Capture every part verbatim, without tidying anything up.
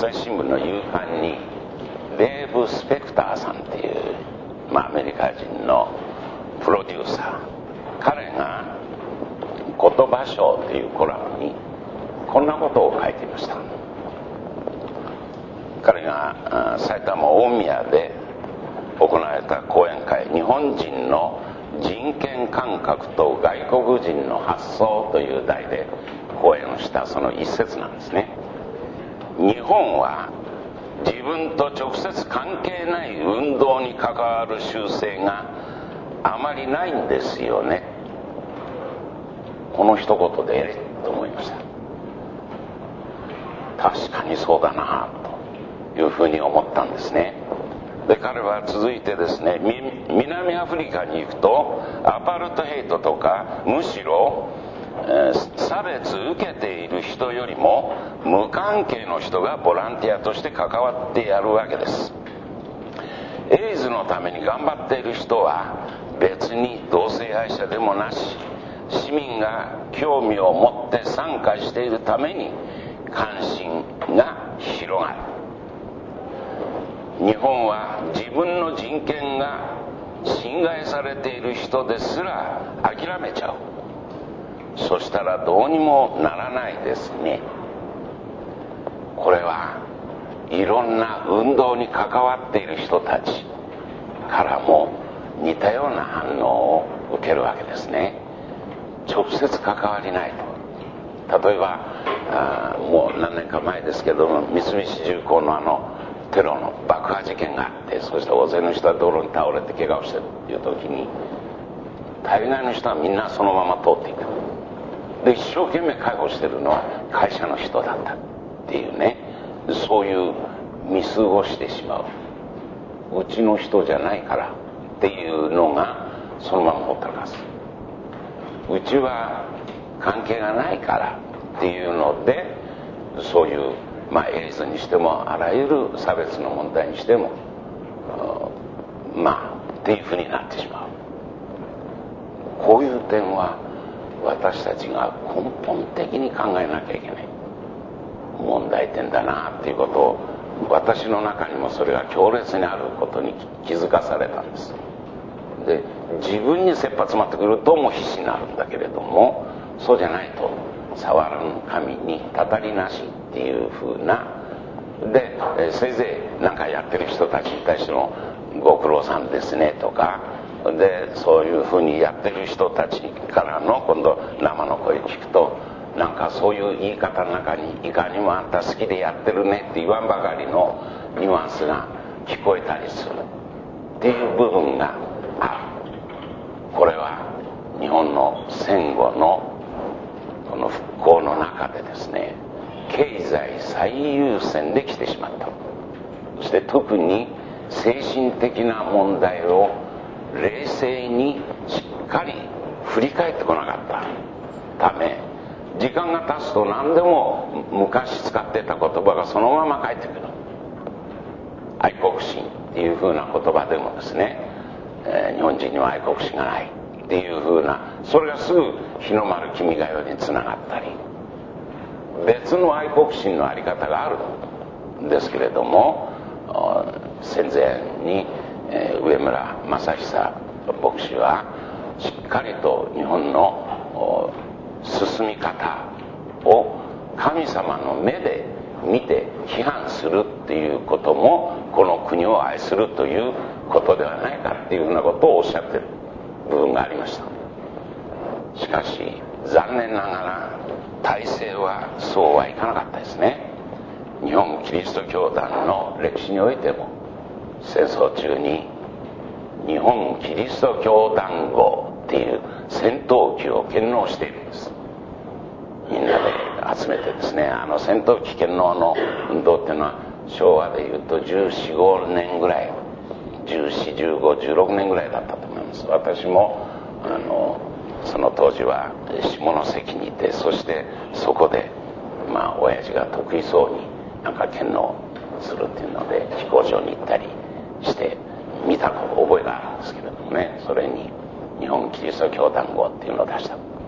朝日新聞の夕刊にデーブ・スペクターさんっていう、まあ、アメリカ人のプロデューサー、彼が言葉賞というコラムにこんなことを書いていました。彼が埼玉大宮で行われた講演会、日本人の人権感覚と外国人の発想という題で講演をしたその一節なんですね。日本は自分と直接関係ない運動に関わる習性があまりないんですよね。この一言でええと思いました。確かにそうだなというふうに思ったんですね。で、彼は続いてですね、南アフリカに行くとアパルトヘイトとか、むしろ、えー、差別受けている人よりも無関係の人がボランティアとして関わってやるわけです。エイズのために頑張っている人は別に同性愛者でもなし、市民が興味を持って参加しているために関心が広がる。日本は自分の人権が侵害されている人ですら諦めちゃう。そしたらどうにもならないですね。これはいろんな運動に関わっている人たちからも似たような反応を受けるわけですね。直接関わりないと。例えばあもう何年か前ですけども、三菱重工のあのテロの爆破事件があって、そして大勢の人は道路に倒れて怪我をしてるっていう時に、大概の人はみんなそのまま通っていく。で、一生懸命介護してるのは会社の人だったっていうね、そういう見過ごしてしまう。うちの人じゃないからっていうのがそのままほったらかす。うちは関係がないからっていうので、そういうまあエイズにしてもあらゆる差別の問題にしてもまあっていうふうになってしまう。こういう点は私たちが根本的に考えなきゃいけない問題点だなっていうことを、私の中にもそれが強烈にあることに気づかされたんです。で、自分に切羽詰まってくるともう必死になるんだけれども、そうじゃないと触らぬ神にたたりなしっていうふうなで、えせいぜい何かやってる人たちに対してもご苦労さんですねとかで、そういうふうにやってる人たちからの今度生の声聞くと、なんかそういう言い方の中にいかにもあんた好きでやってるねって言わんばかりのニュアンスが聞こえたりするっていう部分がある。これは日本の戦後のこの復興の中でですね、経済最優先で来てしまった。そして特に精神的な問題を冷静にしっかり振り返ってこなかったため、時間が経つと何でも昔使ってた言葉がそのまま返ってくる。愛国心っていう風な言葉でもですね、えー、日本人には愛国心がないっていう風な、それがすぐ日の丸君が代につながったり、別の愛国心のあり方があるんですけれども、戦前に、えー、上村正久牧師はしっかりと日本の進み方を神様の目で見て批判するっていうこともこの国を愛するということではないかっていうふうなことをおっしゃってる部分がありました。しかし残念ながら体制はそうはいかなかったですね。日本キリスト教団の歴史においても戦争中に日本キリスト教団号っていう戦闘機を献納しているんです。みんなで集めてですね、あの戦闘機献納の運動っていうのは昭和でいうとじゅうよん、じゅうごねんぐらい、じゅうよん、じゅうご、じゅうろくねんぐらいだったと思います。私もあのその当時は下関にいて、そしてそこでまあ親父が得意そうになんか献納するっていうので飛行場に行ったりして見た覚えがあるんですけれどもね、それに日本キリスト教団号っていうのを出した。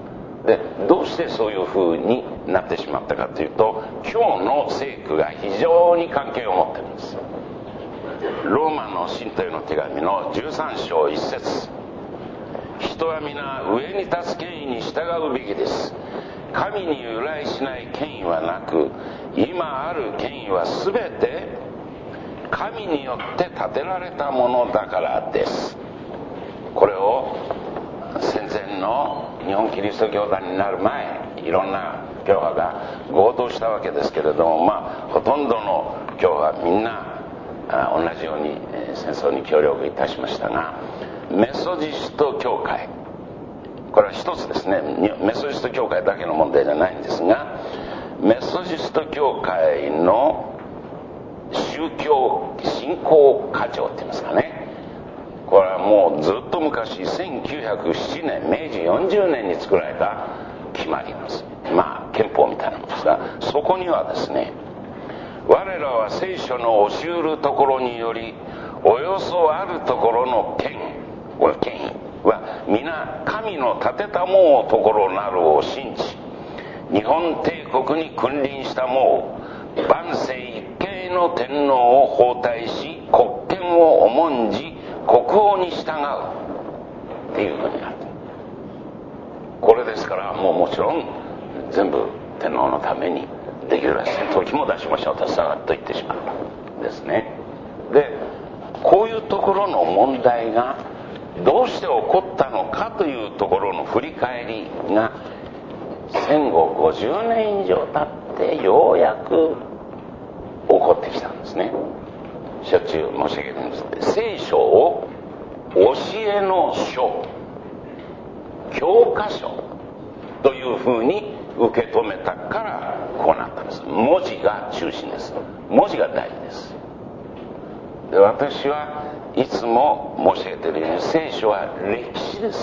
でどうしてそういう風になってしまったかというと、今日の聖句が非常に関係を持ってるんです。ローマの信徒への手紙のじゅうさん章いち節、人は皆上に立つ権威に従うべきです。神に由来しない権威はなく、今ある権威はすべて神によって立てられたものだからです。これを戦前の日本キリスト教団になる前、いろんな教派が合同したわけですけれども、まあほとんどの教派はみんな同じように戦争に協力いたしましたが、メソジスト教会、これは一つですね。メソジスト教会だけの問題じゃないんですが、メソジスト教会の宗教振興課長って言いますかね、これはもうずっと昔せんきゅうひゃくななねん、めいじよんじゅうねんに作られた決まりなんです。まあ憲法みたいなものですが、そこにはですね、我らは聖書の教えるところにより、およそあるところの権これ権威は皆神の立てたもうところなるを信じ、日本帝国に君臨したもう万世一系の天皇を包帯し、国権を重んじ国王に従うっていうふうになって、これですから、もうもちろん全部天皇のためにできるだけ戦闘機も出しましょうとさらっと言ってしまったんですね。でこういうところの問題がどうして起こったのかというところの振り返りが戦後ごじゅうねん以上経ってようやく起こってきたんですね。しょっちゅう申し上げるんです。聖書を教えの書、教科書というふうに受け止めたからこうなったんです。文字が中心です。文字が大事です。で私はいつも申し上げているように、聖書は歴史です。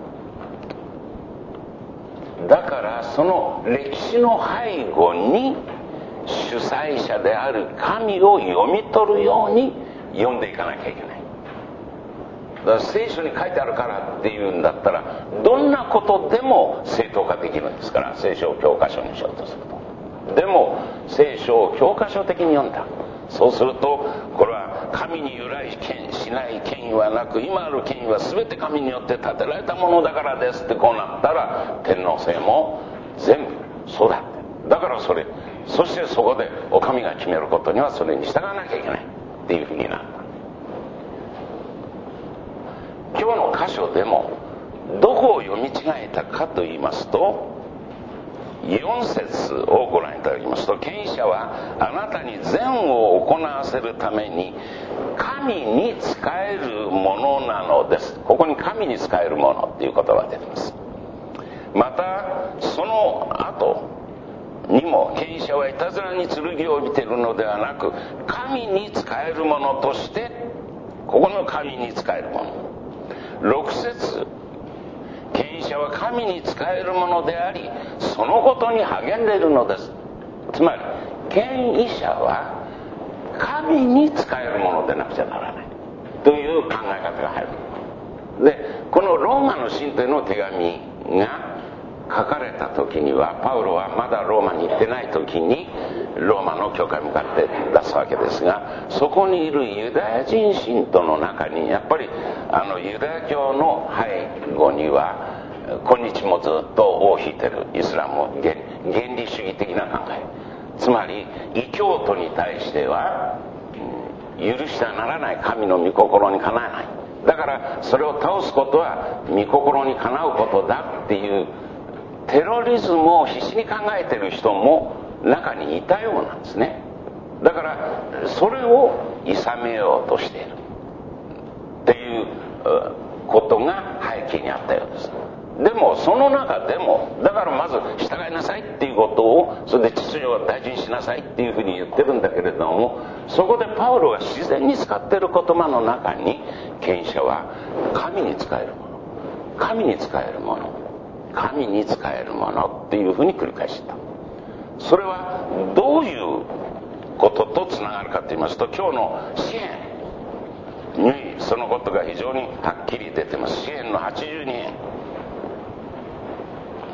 だからその歴史の背後に主催者である神を読み取るように読んでいかなきゃいけない。だから聖書に書いてあるからっていうんだったら、どんなことでも正当化できるんですから、聖書を教科書にしようとすると。でも聖書を教科書的に読んだ、そうするとこれは神に由来しない権威はなく、今ある権威は全て神によって建てられたものだからですってこうなったら、天皇制も全部そうだって、だからそれ、そしてそこでお上が決めることにはそれに従わなきゃいけないっていうふうになった。今日の箇所でもどこを読み違えたかと言いますと、よん節をご覧いただきますと、権威者はあなたに善を行わせるために神に仕えるものなのです。ここに神に仕えるものっていう言葉が出ています。またその後にも、権威者はいたずらに剣を帯びているのではなく、神に仕えるものとして、ここの神に仕えるもの。ろく節、権威者は神に仕えるものであり、そのことに励んでいるのです。つまり権威者は神に仕えるものでなくちゃならないという考え方が入る。でこのローマの信徒への手紙が書かれた時には、パウロはまだローマに行ってない時にローマの教会に向かって出すわけですが、そこにいるユダヤ人信徒の中にやっぱりあのユダヤ教の背後には今日もずっと尾を引いてるイスラム原理主義的な考え、つまり異教徒に対しては許してはならない、神の御心にかなわない、だからそれを倒すことは御心にかなうことだっていうテロリズムを必死に考えている人も中にいたようなんですね。だからそれを諌めようとしているっていうことが背景にあったようです。でもその中でも、だからまず従いなさいっていうことを、それで秩序を大事にしなさいっていうふうに言ってるんだけれども、そこでパウロが自然に使っている言葉の中に、権威者は神に仕えるもの、神に仕えるもの、神に仕えるものっていうふうに繰り返した。それはどういうこととつながるかと言いますと、今日の詩編にそのことが非常にはっきり出てます。詩編のはちじゅうに編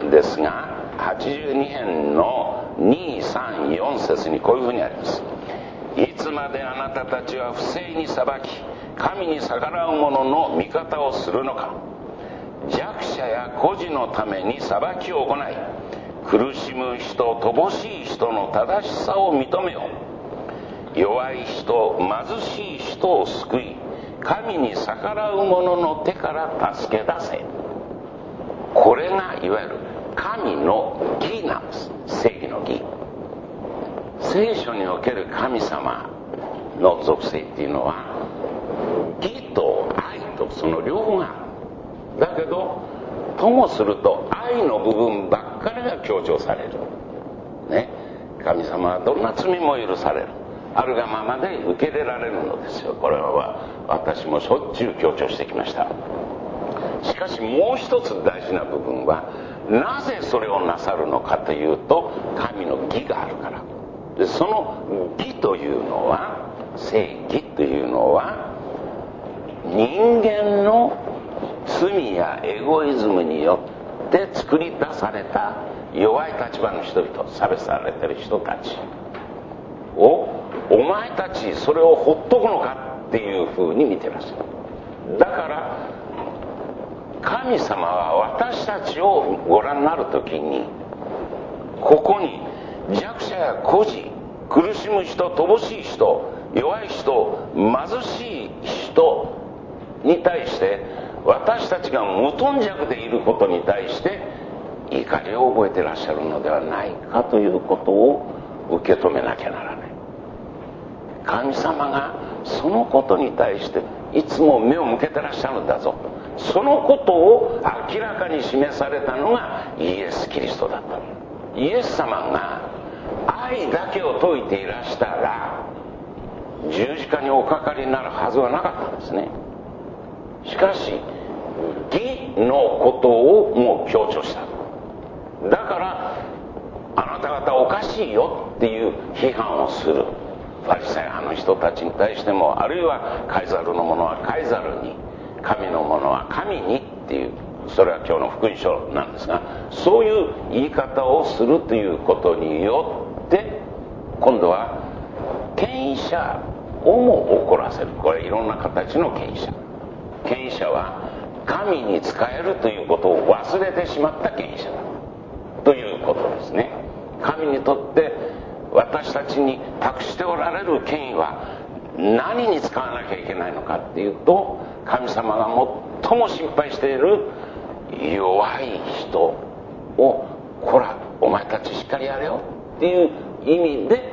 ですが、はちじゅうに編のに、さん、よん節にこういうふうにあります。いつまであなたたちは不正に裁き、神に逆らう者の味方をするのか。弱者や孤児のために裁きを行い、苦しむ人、乏しい人の正しさを認めよ。弱い人、貧しい人を救い、神に逆らう者の手から助け出せ。これがいわゆる神の義なんです。正義の義。聖書における神様の属性っていうのは、義と愛とその両方がある。だけどともすると愛の部分ばっかりが強調される、ね、神様はどんな罪も許される、あるがままで受け入れられるのですよ。これは私もしょっちゅう強調してきました。しかしもう一つ大事な部分は、なぜそれをなさるのかというと、神の義があるからで、その義というのは、正義というのは、人間の罪やエゴイズムによって作り出された弱い立場の人々、差別されてる人たちを、お前たちそれをほっとくのかっていうふうに見てらっしゃる。だから神様は私たちをご覧になるときに、ここに弱者や孤児、苦しむ人、乏しい人、弱い人、貧しい人に対して、私たちが無頓弱でいることに対して怒りを覚えてらっしゃるのではないかということを受け止めなきゃならない。神様がそのことに対していつも目を向けてらっしゃるんだぞ。そのことを明らかに示されたのがイエス・キリストだった。イエス様が愛だけを説いていらしたら、十字架におかかりになるはずはなかったんですね。しかし義のことをもう強調した。だからあなた方おかしいよっていう批判をするファリサイ派の人たちに対しても、あるいはカイザルのものはカイザルに、神のものは神にっていう、それは今日の福音書なんですが、そういう言い方をするということによって、今度は権威者をも怒らせる。これいろんな形の権威者。権威者は神に仕えるということを忘れてしまった権威者だということですね。神にとって私たちに託しておられる権威は何に使わなきゃいけないのかっていうと、神様が最も心配している弱い人を、こらお前たちしっかりやれよっていう意味で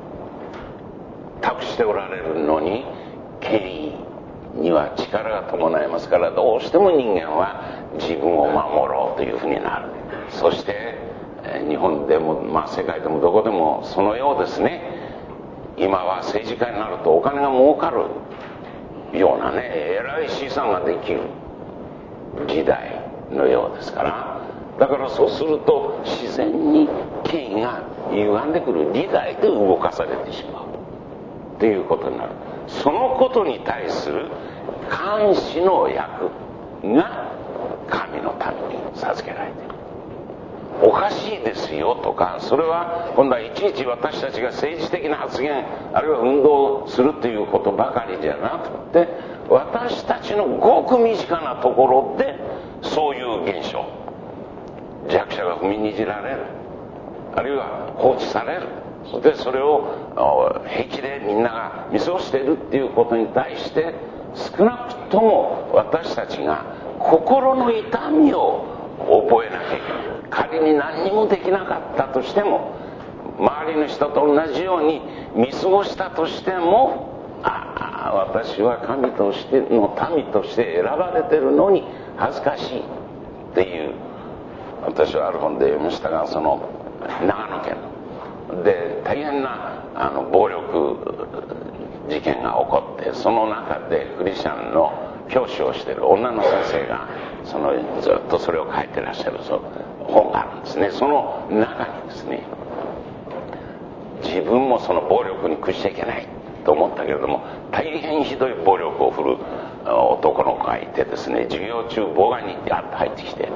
託しておられるのに、権威には力が伴いますから、どうしても人間は自分を守ろうというふうになる。そして日本でも、まあ、世界でもどこでもそのようですね。今は政治家になるとお金が儲かるようなね、えらい資産ができる時代のようですから、だからそうすると自然に権威が歪んでくる、利害で動かされてしまうということになる。そのことに対する監視の役が神のために授けられている。おかしいですよとか、それは今度はいちいち私たちが政治的な発言、あるいは運動をするということばかりじゃなくて、私たちのごく身近なところでそういう現象、弱者が踏みにじられる、あるいは放置される、でそれを平気でみんなが見過ごしているっていうことに対して、少なくとも私たちが心の痛みを覚えなきゃいけない。仮に何にもできなかったとしても、周りの人と同じように見過ごしたとしても、ああ私は神としての民として選ばれてるのに恥ずかしいっていう、私はある本で読みましたが、その長野県で大変なあの暴力事件が起こって、その中でクリスチャンの教師をしている女の先生がそのずっとそれを書いてらっしゃるそう本があるんですね。その中にですね、自分もその暴力に屈しちゃいけないと思ったけれども、大変ひどい暴力を振るう男の子がいてですね、授業中妨害にあって入ってきて、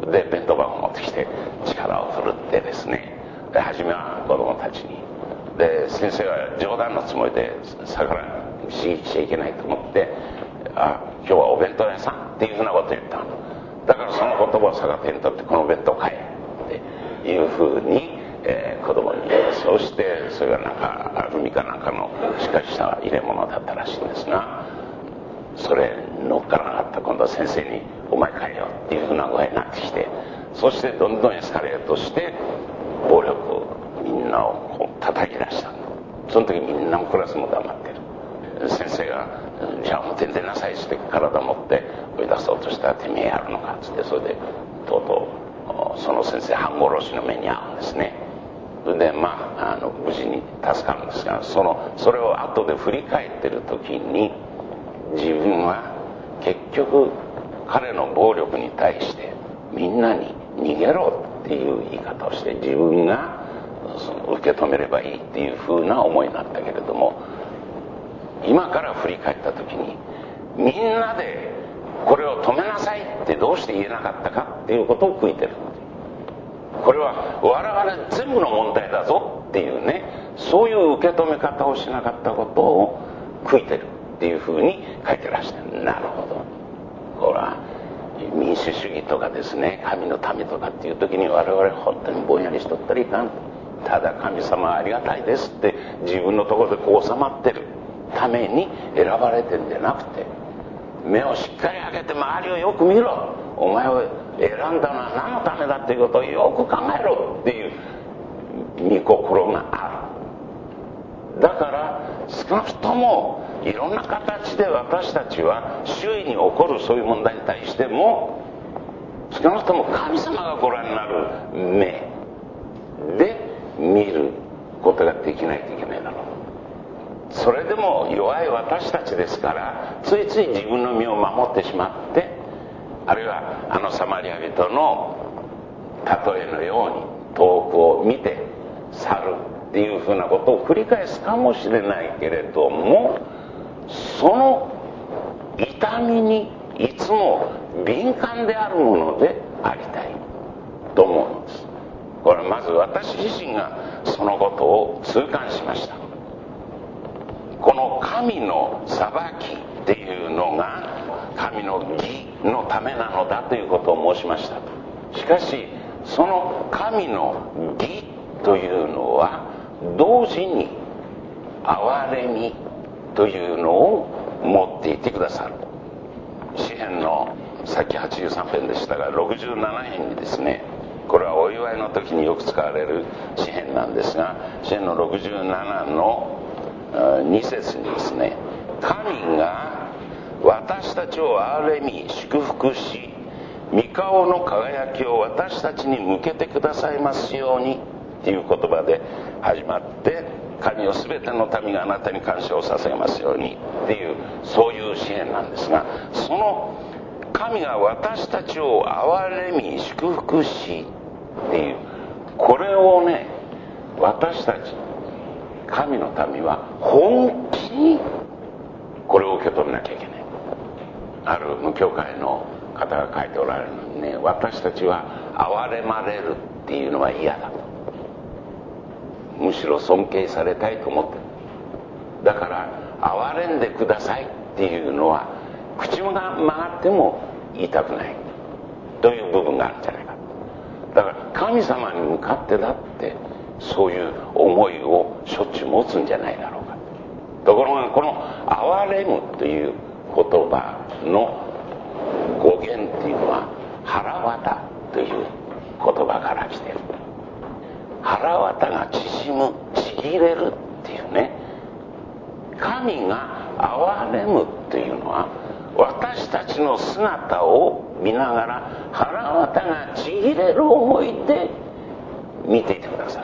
で弁当箱を持ってきて力を振るってですね、で初めは子供たちに、で先生は冗談のつもりで逆らいしちゃいけないと思って、あ今日はお弁当屋さんっていうふうなことを言ったの。だからその言葉を逆手にとってこの弁当買えっていうふうに、えー、子供に言います。そしてそれがなんかアルミかなんかのしっかりした入れ物だったらしいんですが、それ乗っからなかった今度は先生にお前帰れよっていうふうな具合になってきて、そしてどんどんエスカレートして暴力をみんなをこう叩き出した。その時みんなもクラスも黙ってる。先生がじゃあ表に出なさいって体持って追い出そうとしたら、てめえやるのかっつって、それでとうとうその先生半殺しの目に遭うんですね。でまあ、あの無事に助かるんですが、そのそれを後で振り返ってる時に、自分は結局彼の暴力に対してみんなに逃げろっていう言い方をして、自分がその受け止めればいいっていう風な思いになったけれども、今から振り返った時にみんなでこれを止めなさいってどうして言えなかったかっていうことを悔いてる。これは我々全部の問題だぞっていうね、そういう受け止め方をしなかったことを悔いてるっていうふうに書いてらっしゃる。なるほど、これは民主主義とかですね、神の民とかっていう時に我々本当にぼんやりしとったらいかん。ただ神様ありがたいですって自分のところでこう収まってるために選ばれてんじゃなくて、目をしっかり開けて周りをよく見ろ、お前を選んだのは何のためだっていうことをよく考えろっていう御心がある。だから少なくともいろんな形で私たちは周囲に起こるそういう問題に対しても、少なくとも神様がご覧になる目で見ることができないといけないだろう。それでも弱い私たちですから、ついつい自分の身を守ってしまって、あるいはあのサマリア人の例えのように遠くを見て去るっていうふうなことを繰り返すかもしれないけれども、その痛みにいつも敏感であるものでありたいと思うんです。これまず私自身がそのことを痛感しました。この神の裁きっていうのが神の義のためなのだということを申しました。しかしその神の義というのは同時に憐れみというのを持っていてくださる。詩編のさっきはちじゅうさん編でしたがろくじゅうなな編にですね、これはお祝いの時によく使われる詩編なんですが、詩編のろくじゅうななのに節にですね、神が私たちを憐れみ祝福し、御顔の輝きを私たちに向けてくださいますようにっていう言葉で始まって、神を全ての民があなたに感謝を捧げますようにっていう、そういう詩篇なんですが、その神が私たちを憐れみ祝福しっていう、これをね、私たち神の民は本気にこれを受け止めなきゃいけない。ある無教会の方が書いておられるのにね、私たちは憐れまれるっていうのは嫌だと、むしろ尊敬されたいと思ってる。だから憐れんでくださいっていうのは口が曲がっても言いたくないという部分があるんじゃないか。だから神様に向かってだってそういう思いをしょっちゅう持つんじゃないだろうか。ところがこの憐れむという言葉の語源っていうのは腹渡という言葉から来ている。腹渡が縮む、ちぎれるっていうね、神が憐れむというのは私たちの姿を見ながら腹渡がちぎれる思いで見ていてください。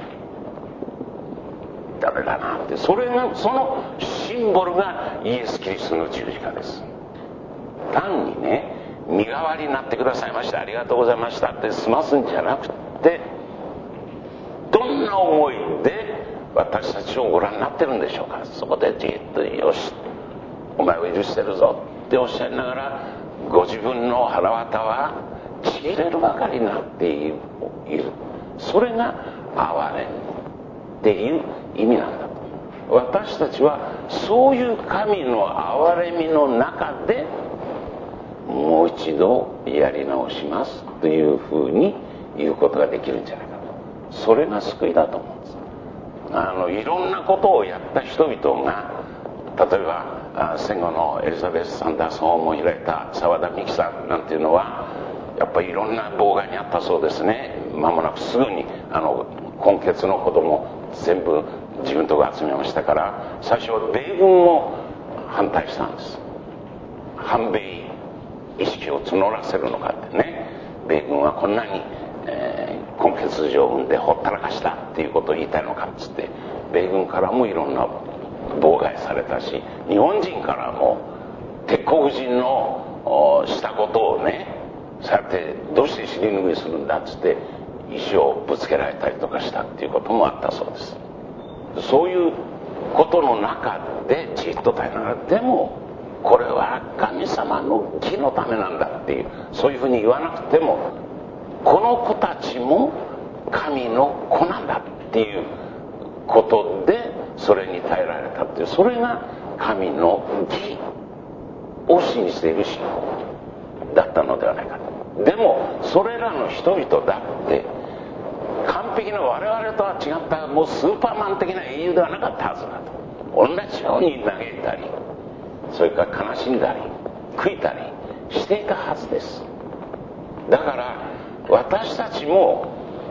ダメだなって、それがそのシンボルがイエス・キリストの十字架です。単にね、身代わりになってくださいましたありがとうございましたって済ますんじゃなくて、どんな思いで私たちをご覧になってるんでしょうか。そこでじっとよしお前を許してるぞっておっしゃりながら、ご自分の腹渡はちぎれるばかりになっている。それが憐れみっていう意味なんだと。私たちはそういう神の憐れみの中でもう一度やり直しますというふうに言うことができるんじゃないかと。それが救いだと思うんです。あのいろんなことをやった人々が、例えば戦後のエリザベス・サンダーソンを開いた澤田美樹さんなんていうのはやっぱりいろんな妨害にあったそうですね。間もなくすぐにあの根血の子供全部自分のとこ集めましたから、最初は米軍も反対したんです。反米意識を募らせるのかってね。米軍はこんなに、えー、根血上軍でほったらかしたっていうことを言いたいのかっつって、米軍からもいろんな妨害されたし、日本人からも鉄国人のしたことをね、そうやってどうして尻拭いするんだっつって石をぶつけられたりとかしたっていうこともあったそうです。そういうことの中でじっと耐えながら、でもこれは神様の義のためなんだっていう、そういうふうに言わなくても、この子たちも神の子なんだっていうことでそれに耐えられたっていう、それが神の義を信じている信仰だったのではないか。でもそれらの人々だって完璧な我々とは違ったもうスーパーマン的な英雄ではなかったはずだと。同じように嘆いたり、それから悲しんだり悔いたりしていたはずです。だから私たちも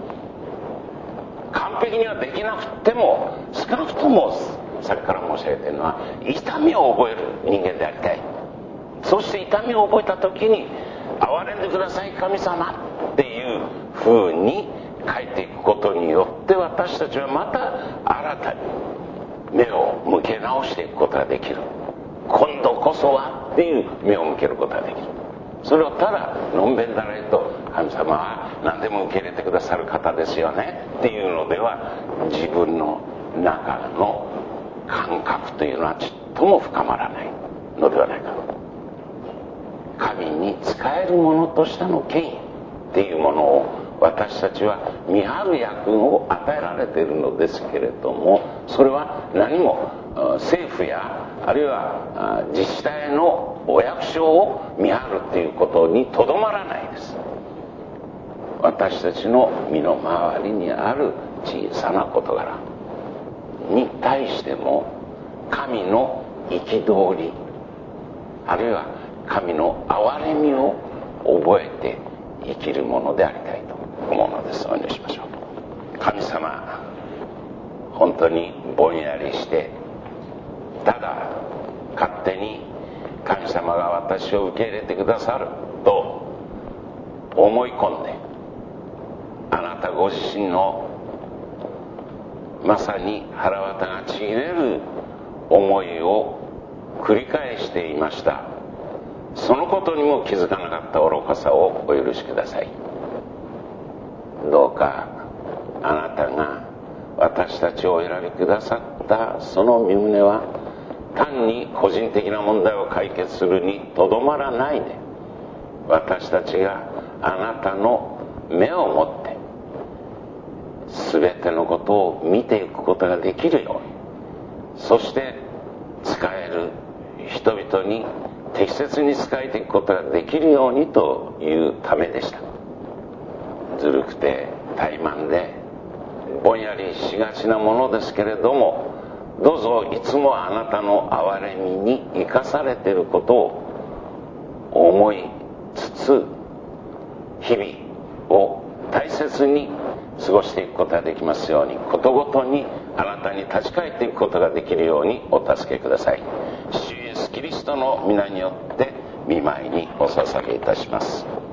完璧にはできなくても、少なくともさっきから申し上げているのは、痛みを覚える人間でありたい。そして痛みを覚えた時に憐れんでください神様っていうふうに書いていくことによって、私たちはまた新たに目を向け直していくことができる。今度こそはっていう目を向けることができる。それをただのんべんだらりと神様は何でも受け入れてくださる方ですよねっていうのでは、自分の中の感覚というのはちっとも深まらないのではないかと。神に仕える者としての権威っていうものを私たちは見張る役を与えられているのですけれども、それは何も政府やあるいは自治体のお役所を見張るっていうことにとどまらないです。私たちの身の回りにある小さな事柄に対しても神の憤り、あるいは神の憐れみを覚えて生きるものでありたいと思うのです。お祈りしましょう。神様、本当にぼんやりしてただ勝手に神様が私を受け入れてくださると思い込んで、あなたご自身のまさに腹渡がちぎれる思いを繰り返していました。そのことにも気づかなかった愚かさをお許しください。どうかあなたが私たちをお選びくださったその身旨は単に個人的な問題を解決するにとどまらないで、私たちがあなたの目を持って全てのことを見ていくことができるように、そして仕える人々に適切に仕えていくことができるようにというためでした。ずるくて怠慢でぼんやりしがちなものですけれども、どうぞいつもあなたの憐れみに生かされていることを思いつつ、日々を大切に過ごしていくことができますように、ことごとにあなたに立ち返っていくことができるようにお助けください。主イエスキリストの皆によって御前にお捧げいたします。